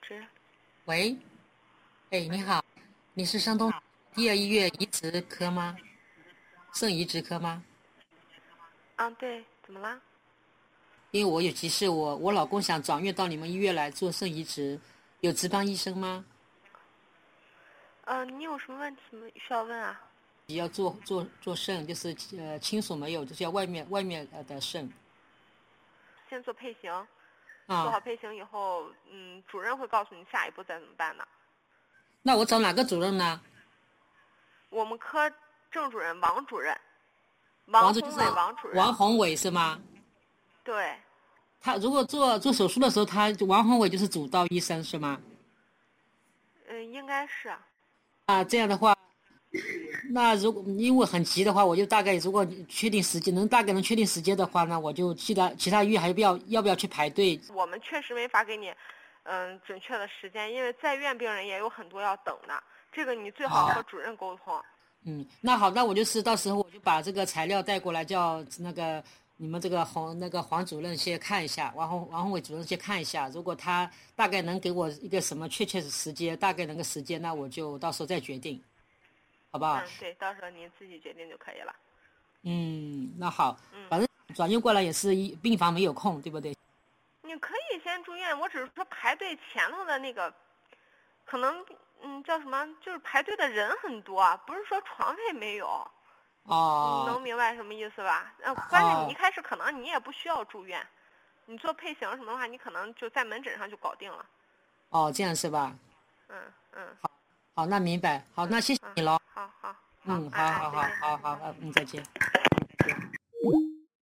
植。 喂，哎，你好，你是山东第二医院移植科吗？肾移植科吗？ 对，怎么啦？ 因为我有急事，我老公想转院到你们医院来做肾移植，有值班医生吗？ 你有什么问题吗？需要问啊？ 要做肾，就是亲属没有，就是要外面的肾先做配型，做啊。 好配型以后，主任会告诉你下一步再怎么办呢？ 那我找哪个主任呢？ 我们科郑主任王主任， 王就是王宏伟王主任。 王宏伟是吗？ 对， 他如果做手术的时候，王宏伟就是主刀医生是吗？ 应该是啊。 啊，这样的话。那如果因为很急的话，我就大概如果确定时间，大概能确定时间的话呢，我就其他医院还要不要去排队？ 我们确实没法给你，准确的时间，因为在院病人也有很多要等的，这个你最好和主任沟通。 那好，那我就是到时候我就把这个材料带过来，叫那个你们这个黄主任先看一下，王宏伟主任先看一下，如果他大概能给我一个什么确切的时间，大概那个时间，那我就到时候再决定，好不好？ 对，到时候您自己决定就可以了。 那好，反正转院过来也是病房没有空，对不对？ 你可以先住院，我只是说排队前头的那个，可能叫什么，就是排队的人很多，不是说床位没有。你能明白什么意思吧？关键你一开始可能你也不需要住院，你做配型什么的话，你可能就在门诊上就搞定了。 这样是吧？ 嗯。 好，那明白。好，那谢谢你喽。 好。 好，再见。